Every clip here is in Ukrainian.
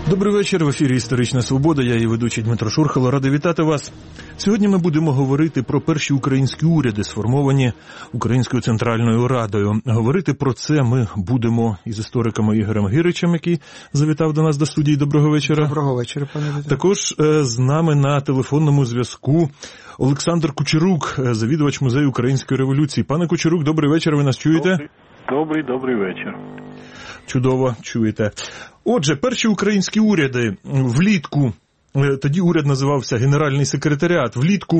Добрий вечір, в ефірі «Історична свобода», я її ведучий Дмитро Шурхало, радий вітати вас. Сьогодні ми будемо говорити про перші українські уряди, сформовані Українською Центральною Радою. Говорити про це ми будемо із істориком Ігорем Гиричем, який завітав до нас до студії. Доброго вечора. Доброго вечора, пане Віталію. Також з нами на телефонному зв'язку Олександр Кучерук, завідувач Музею Української революції. Пане Кучерук, добрий вечір, ви нас чуєте? Добрий вечір. Чудово, чуєте. Отже, перші українські уряди влітку, тоді уряд називався Генеральний секретаріат, влітку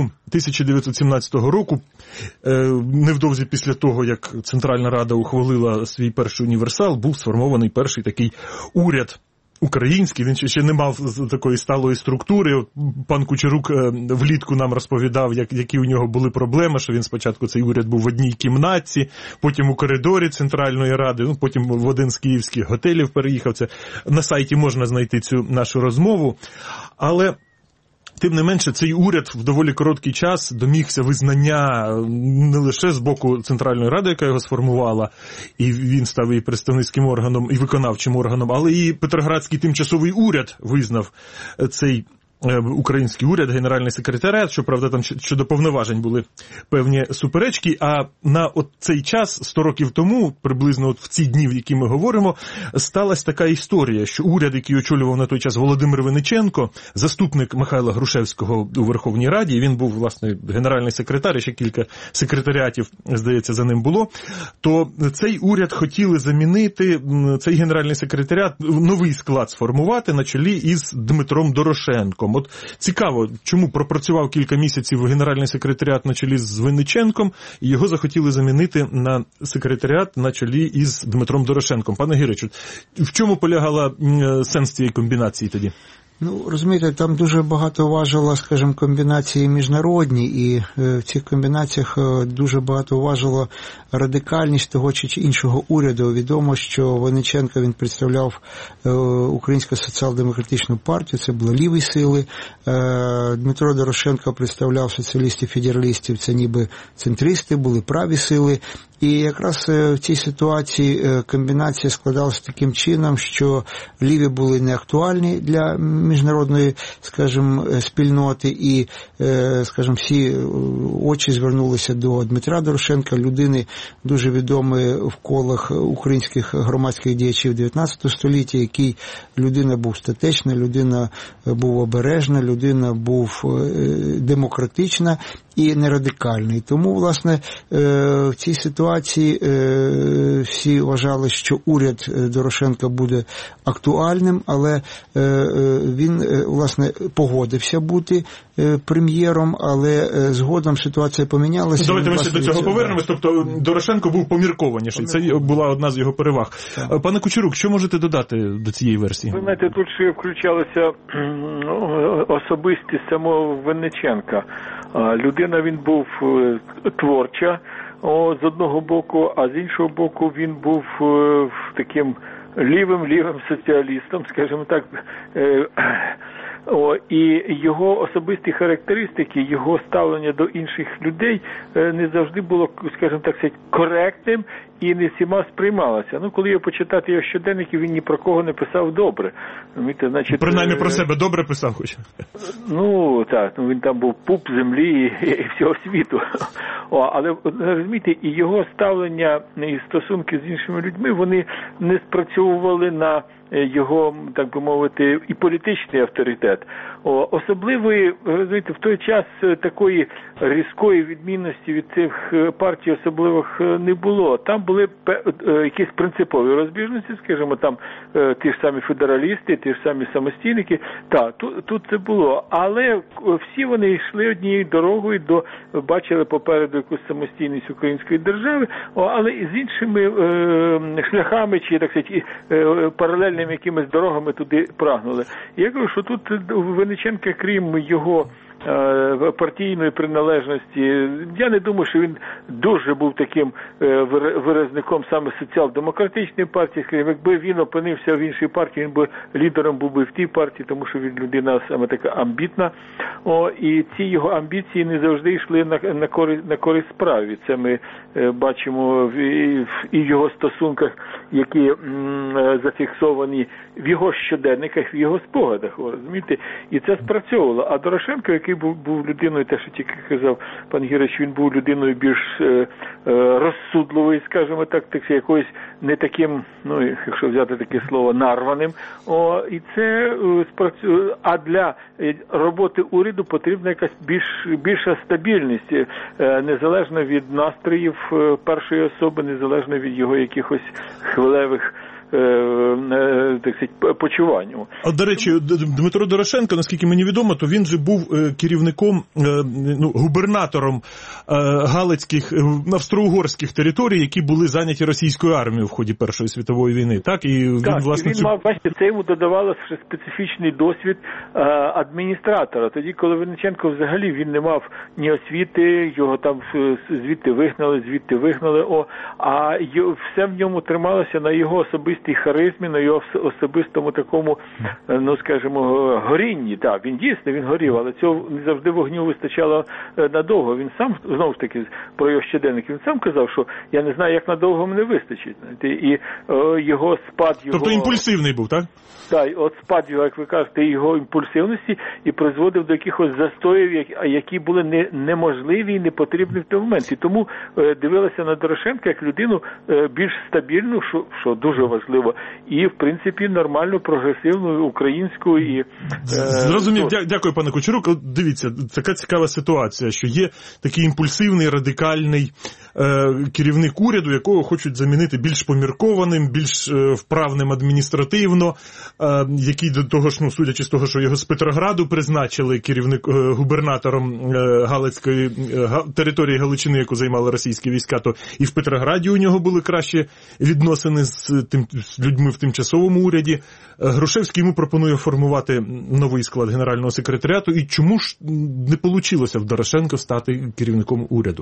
1917 року, невдовзі після того, як Центральна Рада ухвалила свій перший універсал, був сформований перший такий уряд український, він ще не мав такої сталої структури. Пан Кучерук влітку нам розповідав, які у нього були проблеми, що він спочатку цей уряд був в одній кімнаті, потім у коридорі Центральної Ради, потім в один з київських готелів переїхав. Це на сайті можна знайти цю нашу розмову. Але тим не менше, цей уряд в доволі короткий час домігся визнання не лише з боку Центральної Ради, яка його сформувала, і він став і представницьким органом, і виконавчим органом, але і Петроградський тимчасовий уряд визнав цей український уряд, Генеральний секретаріат, щоправда, там щодо повноважень були певні суперечки, а на цей час, 100 років тому, приблизно в ці дні, в які ми говоримо, сталася така історія, що уряд, який очолював на той час Володимир Винниченко, заступник Михайла Грушевського у Верховній Раді, він був, власне, генеральний секретар, і ще кілька секретаріатів, здається, за ним було, то цей уряд хотіли замінити, цей генеральний секретаріат, новий склад сформувати на чолі із Дмитром Дорошенком. От цікаво, чому пропрацював кілька місяців генеральний секретаріат на чолі з Винниченком, і його захотіли замінити на секретаріат на чолі із Дмитром Дорошенком. Пане Гиричу, в чому полягала сенс цієї комбінації тоді? Ну, розумієте, там дуже багато важило, скажімо, комбінації міжнародні, і в цих комбінаціях дуже багато важило радикальність того чи іншого уряду. Відомо, що Винниченко, він представляв Українську соціал-демократичну партію, це були ліві сили. Дмитро Дорошенко представляв соціалістів-федералістів, це ніби центристи, були праві сили. І якраз в цій ситуації комбінація складалася таким чином, що ліві були неактуальні для міжнародної, скажімо, спільноти, і, скажімо, всі очі звернулися до Дмитра Дорошенка, людини дуже відомої в колах українських громадських діячів 19 століття, який людина був статечна, людина був обережна, людина був демократична і нерадикальна. І тому, власне, в цій ситуації всі вважали, що уряд Дорошенка буде актуальним, але він, власне, погодився бути прем'єром, але згодом ситуація помінялася. Давайте ми ще до цього повернемось. Тобто Дорошенко був поміркованіший. Це була одна з його переваг. Так. Пане Кучерук, що можете додати до цієї версії? Ви знаєте, тут ще включалася особистість самого Винниченка. Людина, він був творча з одного боку, а з іншого боку він був таким лівим соціалістом, скажімо так. І його особисті характеристики, його ставлення до інших людей не завжди було, скажімо так, коректним і не всіма сприймалося. Ну, коли його почитати його щоденники, він ні про кого не писав добре. Значить, принаймні про себе добре писав хоч? Ну, так, він там був пуп землі і всього світу. Але, розумієте, і його ставлення і стосунки з іншими людьми, вони не спрацьовували на його, так би мовити, і політичний авторитет. Особливої, розумієте, в той час такої різкої відмінності від цих партій особливих не було. Там були якісь принципові розбіжності, скажімо, там ті ж самі федералісти, ті ж самі самостійники. Так, тут це було. Але всі вони йшли однією дорогою, бачили попереду якусь самостійність української держави, але і з іншими шляхами, чи, так сказати, паралельними якимись дорогами туди прагнули. Я кажу, що тут Винниченка, крім його партійної приналежності. Я не думаю, що він дуже був таким виразником саме соціал-демократичної партії. Якби він опинився в іншій партії, він би лідером був би в тій партії, тому що він людина саме така амбітна. І ці його амбіції не завжди йшли на користь справі. Це ми бачимо в його стосунках, які зафіксовані в його щоденниках, в його спогадах, розумієте? І це спрацьовувало. А Дорошенко, який був людиною, те, що тільки казав пан Гірич, він був людиною більш розсудливою, скажімо так, якоюсь не таким, якщо взяти таке слово, нарваним. І це спрацює. А для роботи уряду потрібна якась більша стабільність, незалежно від настроїв першої особи, незалежно від його якихось хвилевих так сказати, почуванню. А, до речі, Дмитро Дорошенко, наскільки мені відомо, то він же був керівником, губернатором галицьких, австро-угорських територій, які були зайняті російською армією в ході Першої світової війни, так? І він, власне, він мав, бачите, це йому додавало специфічний досвід адміністратора. Тоді, коли Винниченко взагалі він не мав ні освіти, його там звідти вигнали, а все в ньому трималося на його особистій харизмі, на його особистому такому, скажімо, горінні. Так, він горів, але цього не завжди вогню вистачало надовго. Він сам, знову ж таки, про його щоденник, він сам казав, що я не знаю, як надовго мене вистачить. І його спад... Тобто імпульсивний був, так? Так, от спад його, як ви кажете, його імпульсивності і призводив до якихось застоїв, які були неможливі і непотрібні в той момент. І тому дивилися на Дорошенка як людину більш стабільну, що дуже важливо, і, в принципі, нормальну, прогресивну, українську і... Зрозумів. Дякую, пане Кучерук. Дивіться, така цікава ситуація, що є такий імпульсивний, радикальний керівник уряду, якого хочуть замінити більш поміркованим, більш вправним адміністративно, який до того ж, судячи з того, що його з Петрограду призначили губернатором Галицької території Галичини, яку займали російські війська, то і в Петрограді у нього були кращі відносини з людьми в тимчасовому уряді. Грушевський йому пропонує формувати новий склад Генерального секретаріату. І чому ж не вийшло в Дорошенко стати керівником уряду?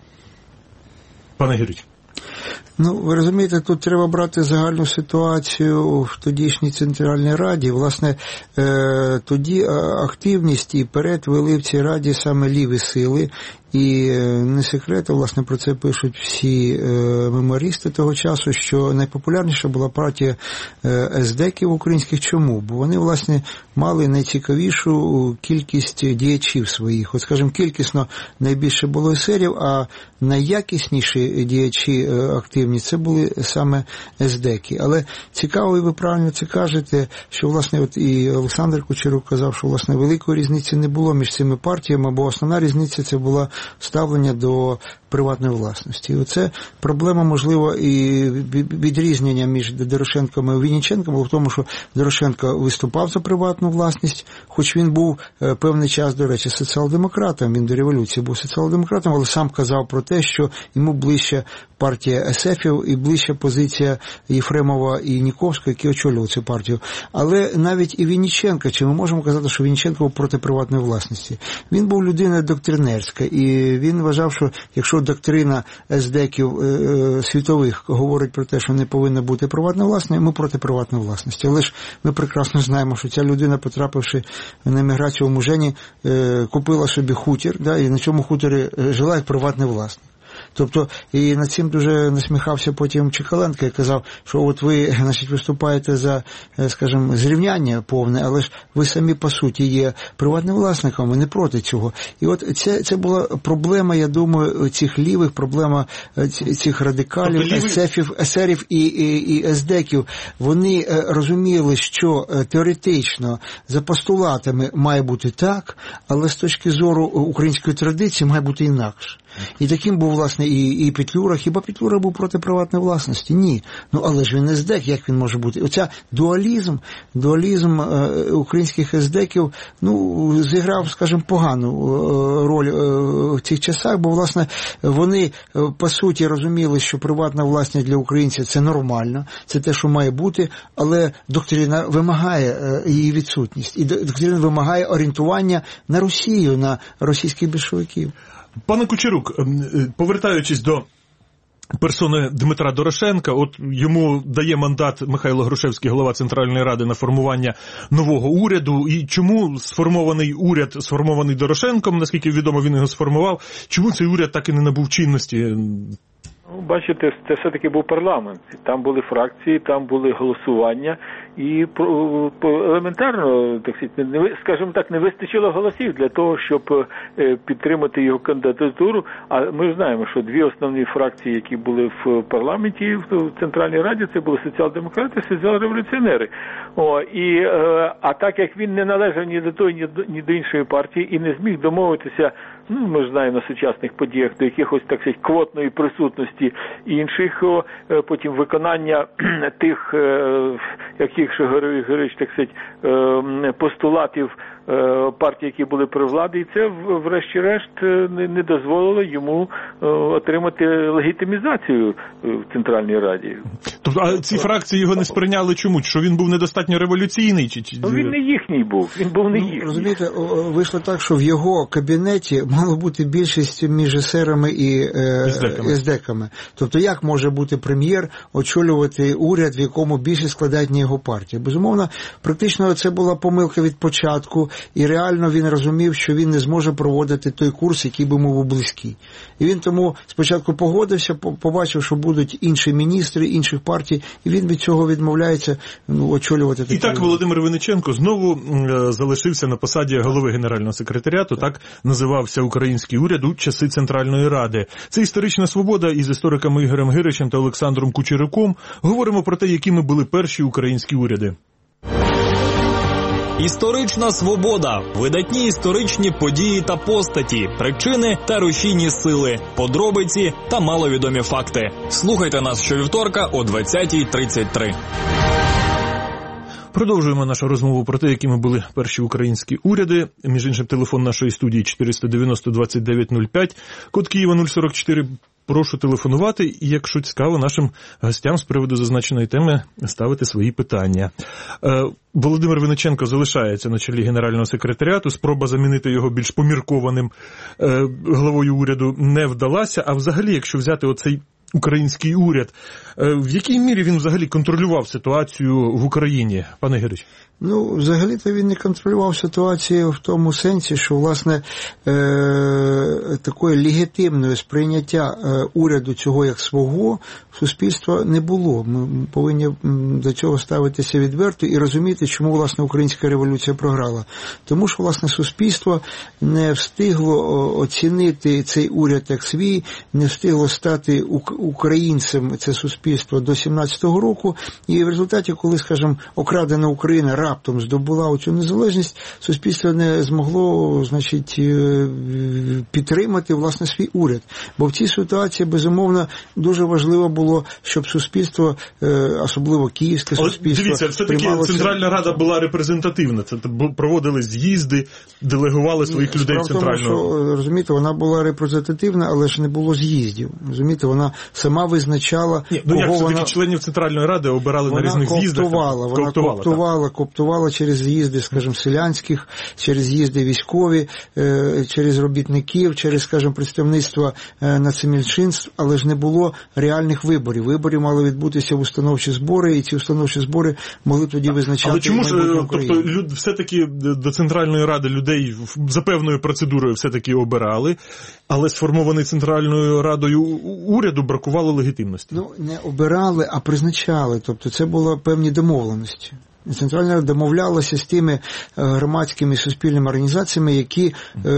Пане Гірич. Ви розумієте, тут треба брати загальну ситуацію в тодішній Центральній Раді. Власне, тоді активність і перед вели в цій Раді саме ліві сили. І не секрет, власне, про це пишуть всі мемуаристи того часу, що найпопулярніша була партія есдеків українських. Чому? Бо вони, власне, мали найцікавішу кількість діячів своїх. От, скажімо, кількісно найбільше було есерів, а найякісніші діячі активні це були саме есдеки. Але цікаво, і ви правильно це кажете, що, власне, от і Олександр Кучерук казав, що, власне, великої різниці не було між цими партіями, бо основна різниця це була ставлення до приватної власності. І оце проблема, можливо, і відрізнення між Дорошенком і Винниченком в тому, що Дорошенко виступав за приватну власність, хоч він був певний час, до речі, соціал-демократом, він до революції був соціал-демократом, але сам казав про те, що йому ближче партія есефів і ближче позиція Єфремова і Ніковського, які очолювали цю партію. Але навіть і Винниченко, чи ми можемо казати, що Винниченко був проти приватної власності? Він був людина доктринерська, і він вважав, що якщо доктрина есдеків світових говорить про те, що не повинна бути приватна власність, ми проти приватної власності. Але ж ми прекрасно знаємо, що ця людина, потрапивши на еміграцію в Мужені, купила собі хутір, і на цьому хуторі жила як приватний власник. Тобто, і над цим дуже насміхався потім Чекаленко і казав, що от ви, значить, виступаєте за, скажімо, зрівняння повне, але ж ви самі, по суті, є приватним власником, і не проти цього. І от це була проблема, я думаю, цих лівих, проблема цих радикалів, есерів і есдеків. Вони розуміли, що теоретично за постулатами має бути так, але з точки зору української традиції має бути інакше. І таким був, власне, і Петлюра. Хіба Петлюра був проти приватної власності? Ні. Ну, але ж він ЕСДЕК, як він може бути? Оця дуалізм українських ЕСДЕКів, ну, зіграв, скажімо, погану роль в цих часах, бо, власне, вони, по суті, розуміли, що приватна власність для українців – це нормально, це те, що має бути, але доктрина вимагає її відсутність. І доктрина вимагає орієнтування на Росію, на російських більшовиків. Пане Кучерук, повертаючись до персони Дмитра Дорошенка, от йому дає мандат Михайло Грушевський, голова Центральної Ради, на формування нового уряду. І чому сформований уряд, сформований Дорошенком, наскільки відомо він його сформував, чому цей уряд так і не набув чинності? Ну, бачите, це все-таки був парламент. Там були фракції, там були голосування. І елементарно, так сказати, скажімо так, не вистачило голосів для того, щоб підтримати його кандидатуру. А ми знаємо, що дві основні фракції, які були в парламенті, в Центральній Раді, це були соціал-демократи і соціал-революціонери. А так як він не належав ні до тої, ні до іншої партії і не зміг домовитися, ну, ми ж знаємо на сучасних подіях, до якихось, так сказати, квотної присутності інших, потім виконання тих, яких ще Григорич, так сказати, постулатів партії, які були при владі, і це, врешті-решт, не дозволило йому отримати легітимізацію в Центральній Раді. Тобто, а ці фракції його не сприйняли чому? Що він був недостатньо революційний? Ну, він не їхній був, він був не їхній. Розумієте, вийшло так, що в його кабінеті мало бути більшість між есерами і ЕСДЕКами. Тобто, як може бути прем'єр очолювати уряд, в якому більшість складають не його партія? Безумовно, практично це була помилка від початку, і реально він розумів, що він не зможе проводити той курс, який би йому був близький. І він тому спочатку погодився, побачив, що будуть інші міністри, інших партій, і він від цього відмовляється очолювати такий. І так Володимир Винниченко знову залишився на посаді голови Генерального секретаріату, так називався український уряд у часи Центральної Ради. Це історична свобода, і з істориками Ігорем Гиричем та Олександром Кучеруком говоримо про те, якими були перші українські уряди. Історична свобода. Видатні історичні події та постаті, причини та рушійні сили, подробиці та маловідомі факти. Слухайте нас щовівторка о 20:33. Продовжуємо нашу розмову про те, якими були перші українські уряди. Між іншим, телефон нашої студії 490-2905, код Києва 044. Прошу телефонувати і, якщо цікаво, нашим гостям з приводу зазначеної теми ставити свої питання. Володимир Винниченко залишається на чолі Генерального секретаріату. Спроба замінити його більш поміркованим главою уряду не вдалася. А взагалі, якщо взяти оцей український уряд, в якій мірі він взагалі контролював ситуацію в Україні, пане Гирич? Ну, взагалі-то він не контролював ситуацію в тому сенсі, що, власне, такої легітимної сприйняття уряду цього як свого суспільства не було. Ми повинні до цього ставитися відверто і розуміти, чому, власне, українська революція програла. Тому що, власне, суспільство не встигло оцінити цей уряд як свій, не встигло стати українцем, це суспільство, до 17-го року, і в результаті, коли, скажімо, окрадена Україна раптом здобула оцю незалежність, суспільство не змогло, значить, підтримати, власне, свій уряд. Бо в цій ситуації, безумовно, дуже важливо було, щоб суспільство, особливо київське суспільство... Дивіться, все-таки Центральна Рада була репрезентативна. Це проводили з'їзди, делегували своїх людей в Центральну Раду. Що, розумієте, вона була репрезентативна, але ж не було з'їздів. Розумієте, вона сама визначала, як все-таки членів Центральної Ради обирали на різних з'їздах? Вона коптувала через з'їзди, скажімо, селянських, через з'їзди військові, через робітників, через, скажімо, представництво нацменшинств, але ж не було реальних виборів. Вибори мали відбутися в установчі збори, і ці установчі збори могли тоді визначати. Але чому ж, тобто, все-таки до Центральної Ради людей за певною процедурою все-таки обирали, але сформований Центральною Радою уряду бракувало легітимності? Ну, не обирали, а призначали. Тобто це були певні домовленості. Центральна Рада домовлялася з тими громадськими суспільними організаціями, які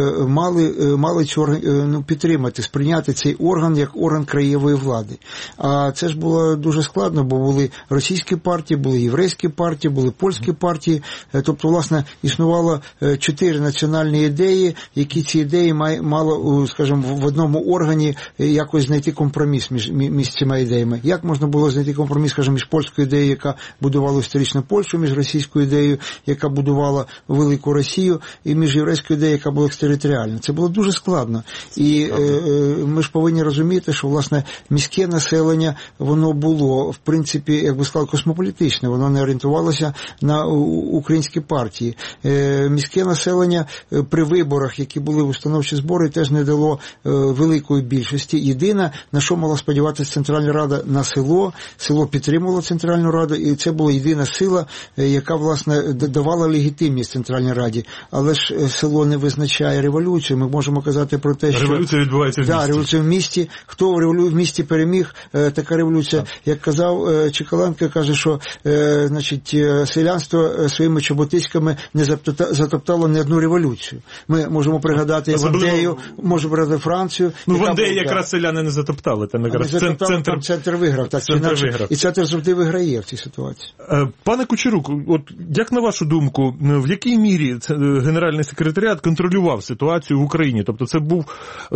мали цю підтримати, сприйняти цей орган як орган краєвої влади. А це ж було дуже складно, бо були російські партії, були єврейські партії, були польські партії. Тобто, власне, існувало 4 національні ідеї, які ці ідеї мало, скажімо, в одному органі якось знайти компроміс між цими ідеями. Як можна було знайти компроміс, скажімо, між польською ідеєю, яка будувала історичну Польщу, між російською ідеєю, яка будувала велику Росію, і між єврейською ідеєю, яка була екстериторіальна. Це було дуже складно. І ми ж повинні розуміти, що, власне, міське населення, воно було, в принципі, як би сказав, космополітичне, воно не орієнтувалося на українські партії. Міське населення при виборах, які були в установчі збори, теж не дало великої більшості. Єдине, на що мала сподіватися Центральна Рада, на село. Село підтримувало Центральну Раду, і це була єдина сила, яка, власне, давала легітимність Центральній Раді. Але ж село не визначає революцію. Ми можемо казати про те, що... Революція відбувається в місті. Так, революція в місті. Хто в місті переміг, така революція. Як казав Чекаленко, каже, що, значить, селянство своїми чоботиськами не затоптало ні одну революцію. Ми можемо пригадати Вандею, можемо пригадати Францію. Ну, Вандею якраз селяни не затоптали. Там якраз центр виграв. Так, і центр завжди виграє в цій ситуації. Пане Кучерук, от як на вашу думку, в якій мірі Генеральний секретаріат контролював ситуацію в Україні? Тобто це був,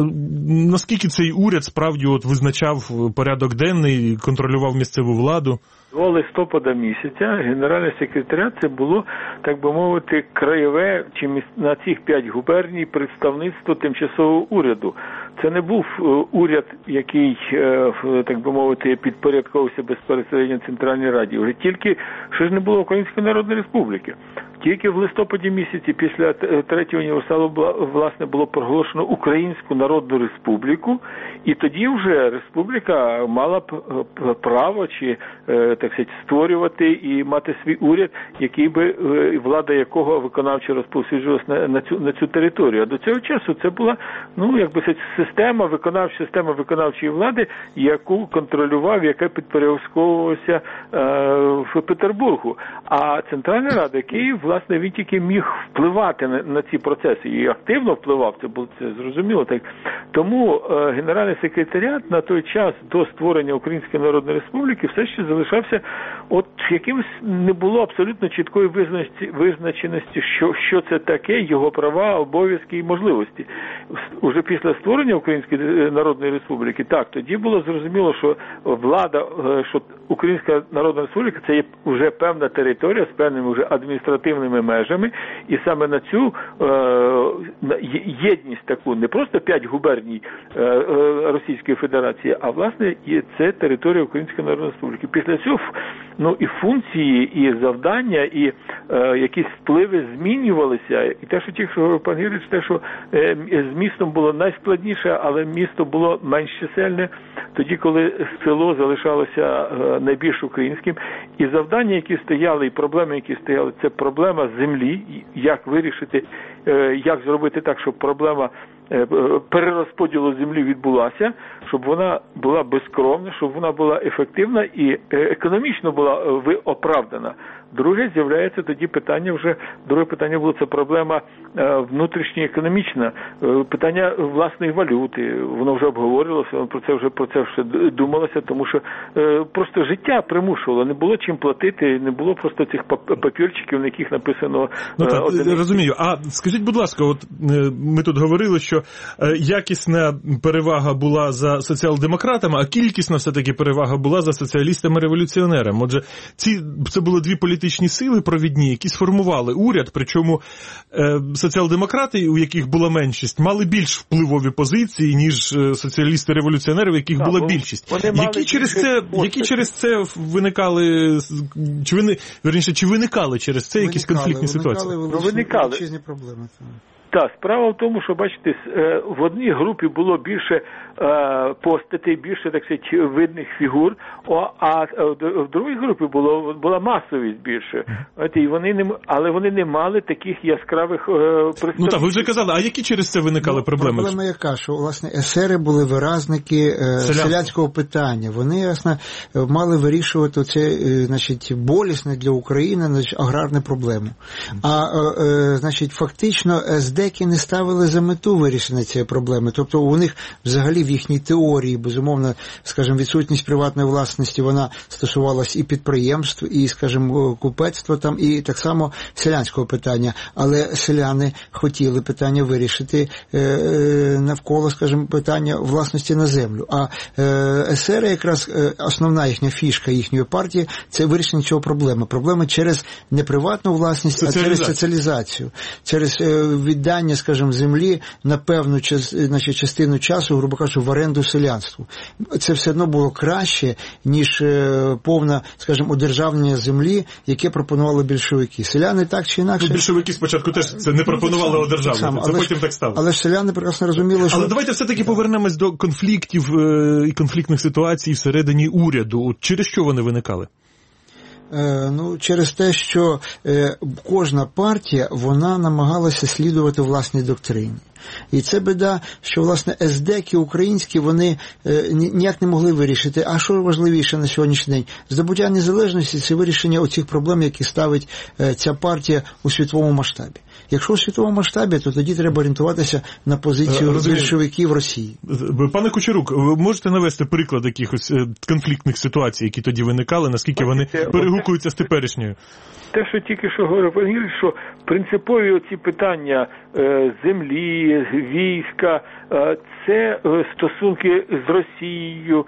наскільки цей уряд справді от визначав порядок денний, контролював місцеву владу? До листопада місяця Генеральний секретаріат це було, так би мовити, краєве чи на цих 5 губерній представництво тимчасового уряду. Це не був уряд, який, так би мовити, підпорядковувався безпосередньо Центральній Раді. Вже тільки, що ж не було Української Народної Республіки. Тільки в листопаді місяці після Третього універсалу, власне, було проголошено Українську Народну Республіку, і тоді вже республіка мала б право чи, так сказати, створювати і мати свій уряд, який би, влада якого виконавчо розповсюджувалась на цю територію. А до цього часу це була, ну, як би сказати, система виконавчої влади, яку контролював, яка підпорядковувалася в Петербургу. А Центральна Рада, Київ, власне, він тільки міг впливати на ці процеси і активно впливав, це було зрозуміло. Так. Тому Генеральний секретаріат на той час до створення Української Народної Республіки все ще залишався от якимось, не було абсолютно чіткої визначеності, що це таке, його права, обов'язки і можливості. Уже після створення Української Народної Республіки, так, тоді було зрозуміло, що влада, що Українська Народна Республіка це є вже певна територія з певними вже адміністративними межами, і саме на цю єдність таку, не просто 5 губерній Російської Федерації, а власне і це територія Української Народної Республіки. Після цього, ну, і функції, і завдання, і якісь впливи змінювалися. І те, що тільки що пан Гірич, те, що з містом було найскладніше, але місто було менш чисельне, тоді, коли село залишалося найбільш українським. І завдання, які стояли, і проблеми, які стояли, це проблема землі, як вирішити, як зробити так, щоб проблема перерозподілу землі відбулася, щоб вона була безкровна, щоб вона була ефективна і економічно була оправдана. Друге з'являється тоді питання друге питання було це проблема внутрішньоекономічна, питання власної валюти. Воно вже обговорювалося, про це вже думалося, тому що просто життя примушувало, не було чим платити, не було просто цих папірчиків, на яких написано... Ну так, розумію. А скажіть, будь ласка, от ми тут говорили, що якісна перевага була за соціал-демократами, а кількісна все-таки перевага була за соціалістами-революціонерами. Отже, це були дві політичні сили провідні, які сформували уряд, причому соціал-демократи, у яких була меншість, мали більш впливові позиції, ніж соціалісти-революціонери, у яких була більшість. Які через це виникали, чи виникали через це якісь конфліктні ситуації? Величезні проблеми. Так, справа в тому, що, бачите, в одній групі було більше постатей, більше, так сказати, видних фігур, а в другій групі була масовість більше. І але вони не мали таких яскравих представників. Ну так, ви вже казали, а які через це виникали проблеми? Проблема яка, що, власне, есери були виразники селянського питання. Вони, ясно, мали вирішувати це, значить, болісне для України, значить, аграрне проблему. А, значить, фактично, ездеки не ставили за мету вирішення цієї проблеми. Тобто у них взагалі в їхній теорії, безумовно, скажімо, відсутність приватної власності, вона стосувалась і підприємств, і, скажімо, купецтва там, і так само селянського питання. Але селяни хотіли питання вирішити навколо, скажімо, питання власності на землю. А есери, якраз основна їхня фішка їхньої партії, це вирішення цього проблеми. Проблеми через не приватну власність, а через соціалізацію. Через віддання, скажімо, землі на певну частину часу, грубо кажучи, в оренду селянству. Це все одно було краще, ніж повне, скажімо, одержавлення землі, яке пропонували більшовики. Селяни так чи інакше... Більшовики спочатку теж це не пропонували одержавлення, це потім так стало. Але ж селяни прекрасно розуміли, що... Але давайте все-таки повернемось до конфліктів і конфліктних ситуацій всередині уряду. Через що вони виникали? Ну, через те, що кожна партія, вона намагалася слідувати власній доктрині. І це біда, що, власне, ездеки українські, вони ніяк не могли вирішити. А що важливіше на сьогоднішній день? Здобуття незалежності – це вирішення оцих проблем, які ставить ця партія у світовому масштабі. Якщо у світовому масштабі, то тоді треба орієнтуватися на позицію більшовиків Росії. Пане Кучерук, ви можете навести приклад якихось конфліктних ситуацій, які тоді виникали, наскільки вони перегукуються з теперішньою? Те, що тільки що говорив пан Юрій, що принципові оці питання землі, війська, це стосунки з Росією,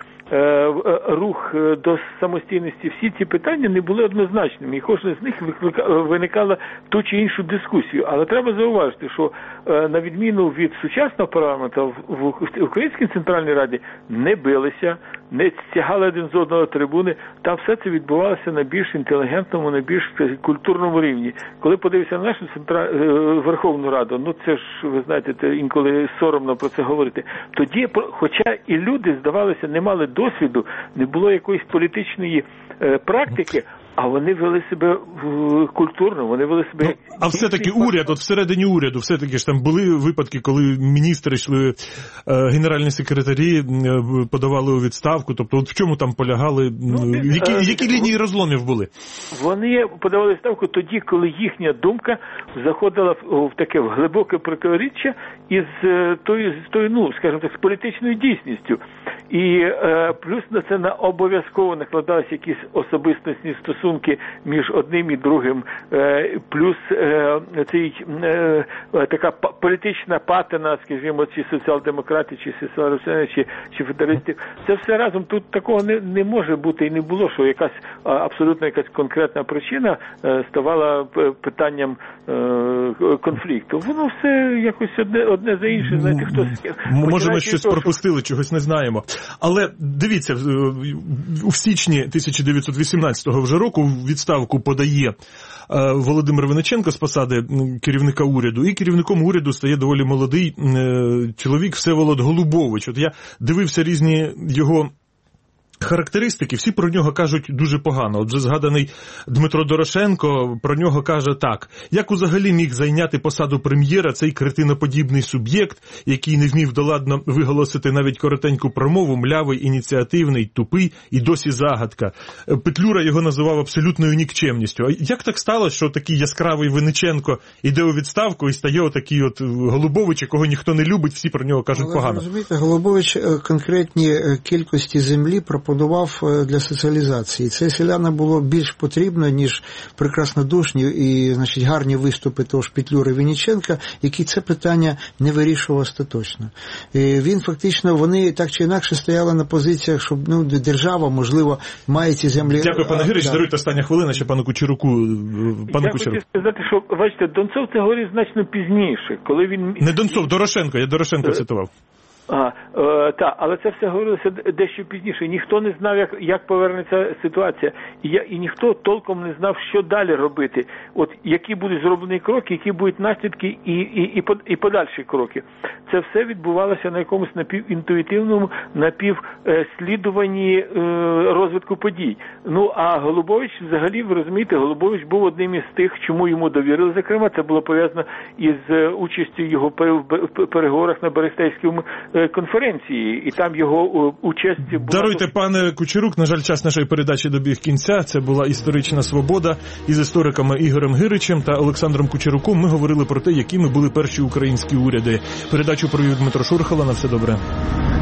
рух до самостійності, всі ці питання не були однозначними, і кожен з них виникала ту чи іншу дискусію. Але треба зауважити, що на відміну від сучасного парламенту, в Українській Центральній Раді не билися, не стягали один з одного трибуни, там все це відбувалося на більш інтелігентному, на більш культурному рівні. Коли подивився на нашу Верховну Раду, ну це ж, ви знаєте, інколи соромно про це говорити, тоді, хоча і люди, здавалося, не мали досвіду, не було якоїсь політичної практики, а вони вели себе культурно, вони вели себе... А все-таки уряд, от всередині уряду, все-таки ж там були випадки, коли міністри йшли, генеральні секретарі подавали у відставку, тобто от в чому там полягали, які лінії розломів були? Вони подавали відставку тоді, коли їхня думка заходила в таке глибоке протиріччя із тою, ну, скажімо так, з політичною дійсністю. І плюс на це обов'язково накладалися якісь особистісні стосунки між одним і другим, плюс така політична патина, скажімо, чи соціал-демократи, чи соціал-русини, чи федералістів. Це все разом, тут такого не може бути і не було, що якась абсолютно якась конкретна причина ставала питанням конфлікту. Воно все якось одне за інше, знаєте, хтось... Може, ми щось пропустили, чогось не знаємо. Але дивіться, у січні 1918 вже року відставку подає Володимир Винниченко з посади керівника уряду, і керівником уряду стає доволі молодий чоловік Всеволод Голубович. От я дивився різні його характеристики, всі про нього кажуть дуже погано. Отже, згаданий Дмитро Дорошенко про нього каже так: як взагалі міг зайняти посаду прем'єра цей кретиноподібний суб'єкт, який не вмів доладно виголосити навіть коротеньку промову, млявий, ініціативний, тупий і досі загадка. Петлюра його називав абсолютною нікчемністю. А як так сталося, що такий яскравий Винниченко іде у відставку і стає отакий от Голубович, якого ніхто не любить, всі про нього кажуть погано? Розумієте, Голубович конкретні кількості землі пропонував для соціалізації. Це селянам було більш потрібно, ніж прекраснодушні і, значить, гарні виступи того ж Петлюри Винниченка, які це питання не вирішував остаточно. І він фактично, вони так чи інакше стояли на позиціях, що держава, можливо, має ці землі... Дякую, пане Гирич, даруйте остання хвилина ще пану Кучеруку. Я хочу сказати, що, бачите, Донцов це говорив значно пізніше, коли він... Не Донцов, Дорошенко, я Дорошенко цитував. Але це все говорилося дещо пізніше. Ніхто не знав, як повернеться ситуація. І ніхто толком не знав, що далі робити. От які будуть зроблені кроки, які будуть наслідки і подальші кроки. Це все відбувалося на якомусь напівінтуїтивному, напівслідуванні розвитку подій. А Голубович, взагалі, ви розумієте, Голубович був одним із тих, чому йому довірили, зокрема, це було пов'язано із участю його в переговорах на Берестейському конференції, і там його участь була... Даруйте, пане Кучерук, на жаль, час нашої передачі добіг кінця. Це була «Історична свобода». Із істориками Ігорем Гиричем та Олександром Кучеруком ми говорили про те, якими були перші українські уряди. Передачу провів Дмитро Шурхало. На все добре.